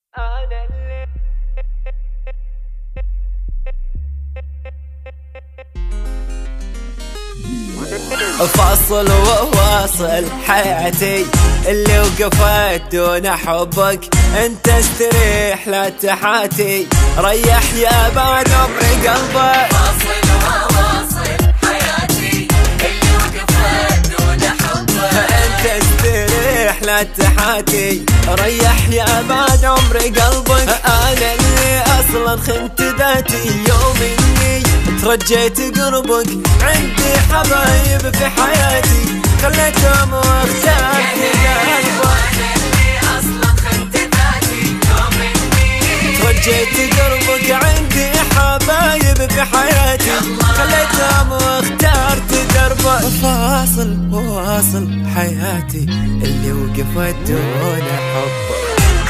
أنا اللي فاصل وواصل حياتي اللي وقفت دون حبك. انت استريح لا تحاتي، ريح يا بعد عمري قلبك. فاصل وواصل حياتي اللي وقفت دون حبك. انت استريح لا تحاتي، ريح يا بعد عمري قلبك. انا اللي اصلا خنت ذاتي يوم اني ترجيت قربك. عندي حبايب في حياتي خليتهم واخترت قلبك. انا اللي اصلا خنت ذاتي يوم اني ترجيت قربك. عندي حبايب في حياتي خليتهم واخترت دربك. فاصل وواصل حياتي اللي وقفت دون حبك.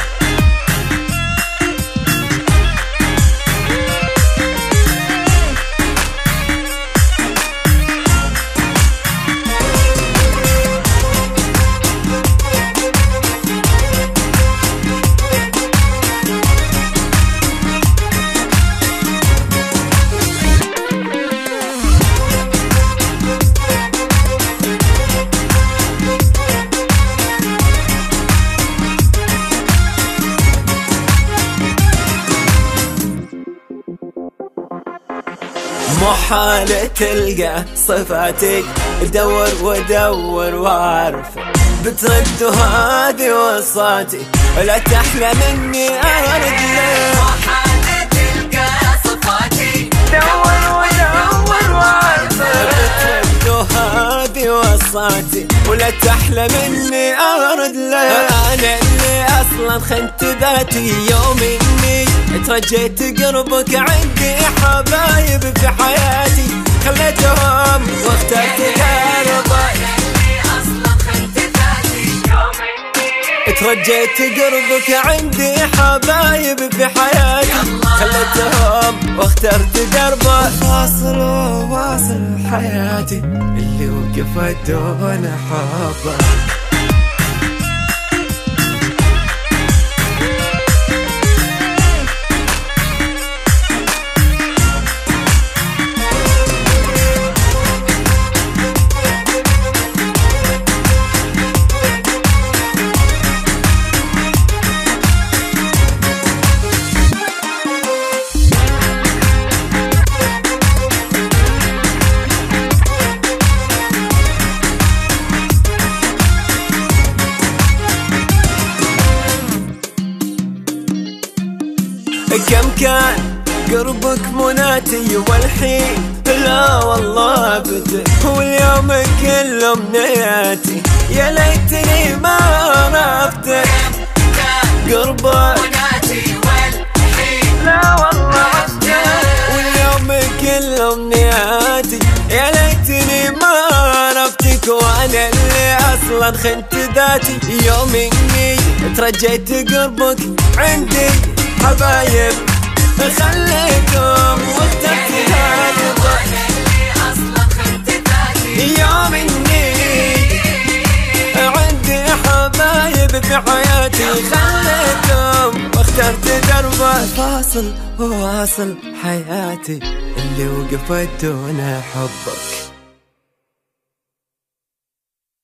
محال تلقى صفاتي، دور ودور وعارف بترد هذه وصاتي ولا تحلى مني أرد لك. محال تلقى صفاتي، دور ودور وعارف بترد هذه وصاتي ولا تحلى مني أرد لك. أنا اللي أصلا خنت ذاتي يوم إني ترجيت قربك. عندي حبايب في حياتي خليتهم واخترت قربك. اللي اصلا خنت ذاتي يوم اني ترجيت قربك. عندي حبايب في حياتي خليتهم واخترت دربك. فاصل وواصل حياتي اللي وقفت دون حبك. كم كان قربك مناتي والحين لا والله ابدا. واليوم كل امنياتي يا ليتني ما عرفتك. قربك مناتي والحين لا والله ابدا. واليوم كل امنياتي يا ليتني ما عرفتك. وانا اللي اصلا خنت ذاتي يوم اني ترجيت قربك. عندي حبايب خليتهم واخترت قلبك. اللي اصلا خنت ذاتي يوم اني عندي حبايب في حياتي خليتهم واخترت دربك. فاصل وواصل حياتي اللي وقفت دون حبك.